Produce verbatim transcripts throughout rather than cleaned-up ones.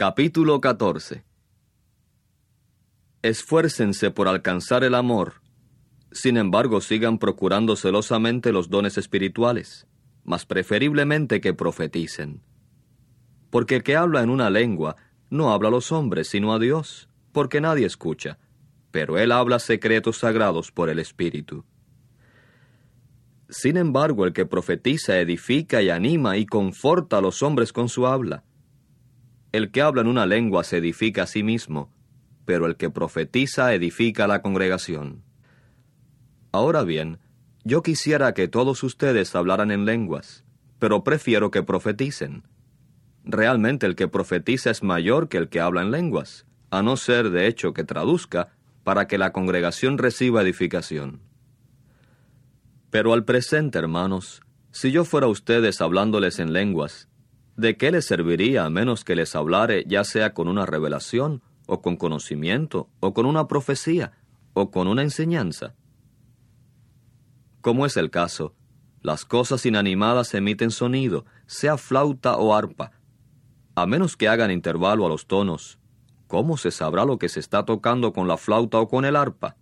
Capítulo catorce. Esfuércense por alcanzar el amor. Sin embargo, sigan procurando celosamente los dones espirituales, mas preferiblemente que profeticen. Porque el que habla en una lengua no habla a los hombres, sino a Dios, porque nadie escucha, pero él habla secretos sagrados por el Espíritu. Sin embargo, el que profetiza edifica y anima y conforta a los hombres con su habla. El que habla en una lengua se edifica a sí mismo, pero el que profetiza edifica a la congregación. Ahora bien, yo quisiera que todos ustedes hablaran en lenguas, pero prefiero que profeticen. Realmente el que profetiza es mayor que el que habla en lenguas, a no ser de hecho que traduzca, para que la congregación reciba edificación. Pero al presente, hermanos, si yo fuera a ustedes hablándoles en lenguas, ¿de qué les serviría a menos que les hablare ya sea con una revelación, o con conocimiento, o con una profecía, o con una enseñanza? Como es el caso, las cosas inanimadas emiten sonido, sea flauta o arpa. A menos que hagan intervalo a los tonos, ¿cómo se sabrá lo que se está tocando con la flauta o con el arpa?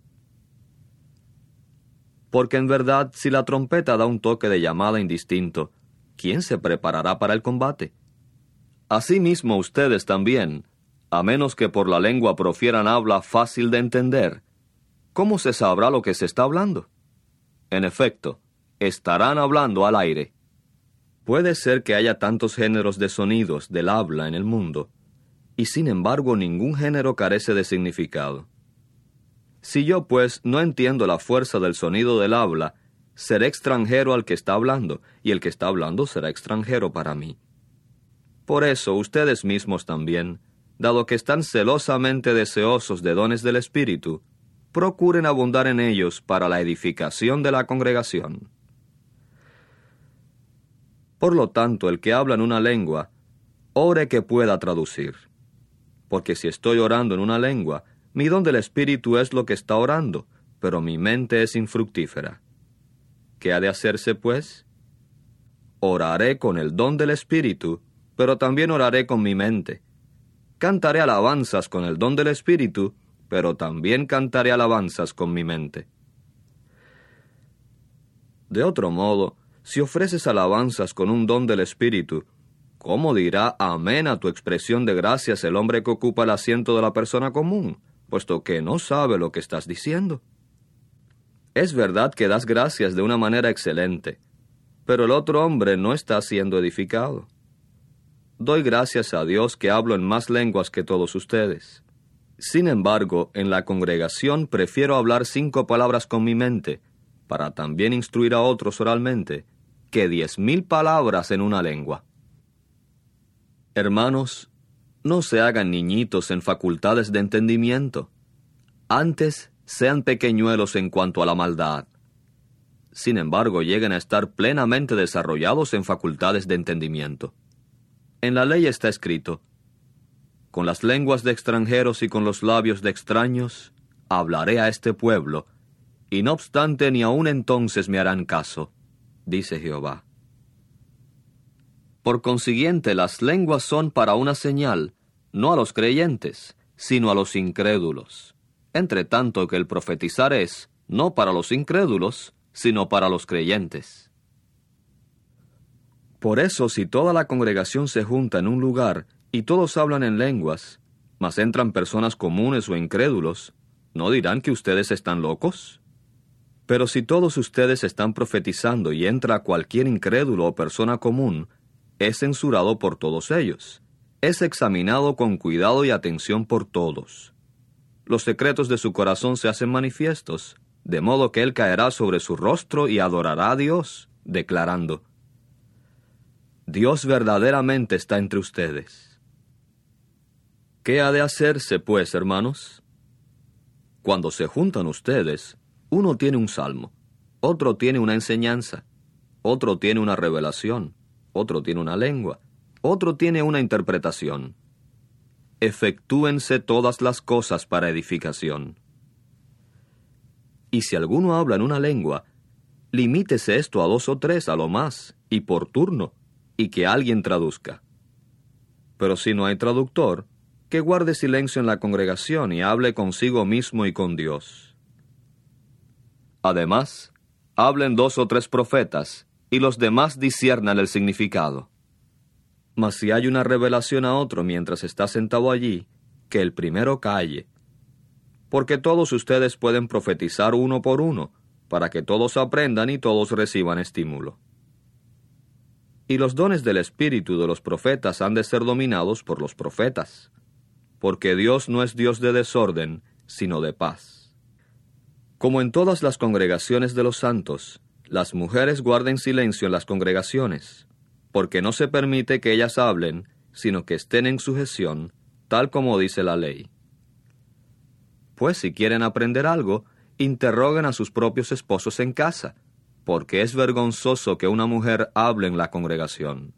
Porque en verdad, si la trompeta da un toque de llamada indistinto, ¿quién se preparará para el combate? Asimismo ustedes también, a menos que por la lengua profieran habla fácil de entender, ¿cómo se sabrá lo que se está hablando? En efecto, estarán hablando al aire. Puede ser que haya tantos géneros de sonidos del habla en el mundo, y sin embargo ningún género carece de significado. Si yo, pues, no entiendo la fuerza del sonido del habla, seré extranjero al que está hablando, y el que está hablando será extranjero para mí. Por eso, ustedes mismos también, dado que están celosamente deseosos de dones del Espíritu, procuren abundar en ellos para la edificación de la congregación. Por lo tanto, el que habla en una lengua, ore que pueda traducir. Porque si estoy orando en una lengua, mi don del Espíritu es lo que está orando, pero mi mente es infructífera. ¿Qué ha de hacerse, pues? Oraré con el don del Espíritu, pero también oraré con mi mente. Cantaré alabanzas con el don del Espíritu, pero también cantaré alabanzas con mi mente. De otro modo, si ofreces alabanzas con un don del Espíritu, ¿cómo dirá amén a tu expresión de gracias el hombre que ocupa el asiento de la persona común, puesto que no sabe lo que estás diciendo? Es verdad que das gracias de una manera excelente, pero el otro hombre no está siendo edificado. Doy gracias a Dios que hablo en más lenguas que todos ustedes. Sin embargo, en la congregación prefiero hablar cinco palabras con mi mente, para también instruir a otros oralmente, que diez mil palabras en una lengua. Hermanos, no se hagan niñitos en facultades de entendimiento. Antes, sean pequeñuelos en cuanto a la maldad. Sin embargo, lleguen a estar plenamente desarrollados en facultades de entendimiento. En la ley está escrito: con las lenguas de extranjeros y con los labios de extraños, hablaré a este pueblo, y no obstante ni aun entonces me harán caso, dice Jehová. Por consiguiente, las lenguas son para una señal, no a los creyentes, sino a los incrédulos. Entre tanto que el profetizar es, no para los incrédulos, sino para los creyentes. Por eso, si toda la congregación se junta en un lugar y todos hablan en lenguas, mas entran personas comunes o incrédulos, ¿no dirán que ustedes están locos? Pero si todos ustedes están profetizando y entra cualquier incrédulo o persona común, es censurado por todos ellos. Es examinado con cuidado y atención por todos. Los secretos de su corazón se hacen manifiestos, de modo que él caerá sobre su rostro y adorará a Dios, declarando: Dios verdaderamente está entre ustedes. ¿Qué ha de hacerse, pues, hermanos? Cuando se juntan ustedes, uno tiene un salmo, otro tiene una enseñanza, otro tiene una revelación, otro tiene una lengua, otro tiene una interpretación. Efectúense todas las cosas para edificación. Y si alguno habla en una lengua, limítese esto a dos o tres a lo más, y por turno, y que alguien traduzca. Pero si no hay traductor, que guarde silencio en la congregación y hable consigo mismo y con Dios. Además, hablen dos o tres profetas, y los demás disciernan el significado. Mas si hay una revelación a otro mientras está sentado allí, que el primero calle. Porque todos ustedes pueden profetizar uno por uno, para que todos aprendan y todos reciban estímulo. Y los dones del Espíritu de los profetas han de ser dominados por los profetas, porque Dios no es Dios de desorden, sino de paz. Como en todas las congregaciones de los santos, las mujeres guarden silencio en las congregaciones, porque no se permite que ellas hablen, sino que estén en sujeción, tal como dice la ley. Pues si quieren aprender algo, interroguen a sus propios esposos en casa, porque es vergonzoso que una mujer hable en la congregación.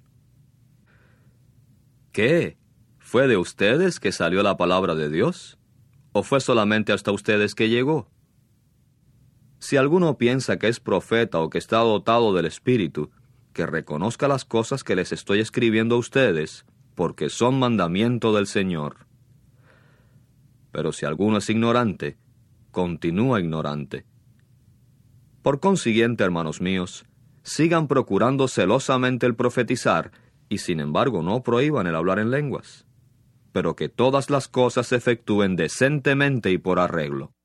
¿Qué? ¿Fue de ustedes que salió la palabra de Dios? ¿O fue solamente hasta ustedes que llegó? Si alguno piensa que es profeta o que está dotado del Espíritu, que reconozca las cosas que les estoy escribiendo a ustedes, porque son mandamiento del Señor. Pero si alguno es ignorante, continúa ignorante. Por consiguiente, hermanos míos, sigan procurando celosamente el profetizar, y sin embargo no prohíban el hablar en lenguas, pero que todas las cosas se efectúen decentemente y por arreglo.